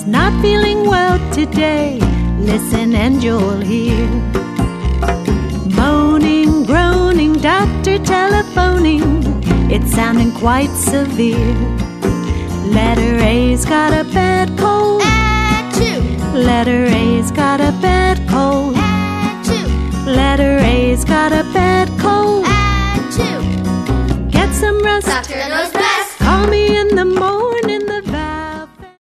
not feeling well today. Listen and you'll hear moaning, groaning, doctor telephoning. It's sounding quite severe. Letter A's got a bad cold. Achoo! Letter A's got a bad cold. Achoo! Letter A's got a bad cold. Achoo! Get some rest. Doctor knows best. Call me in the morning.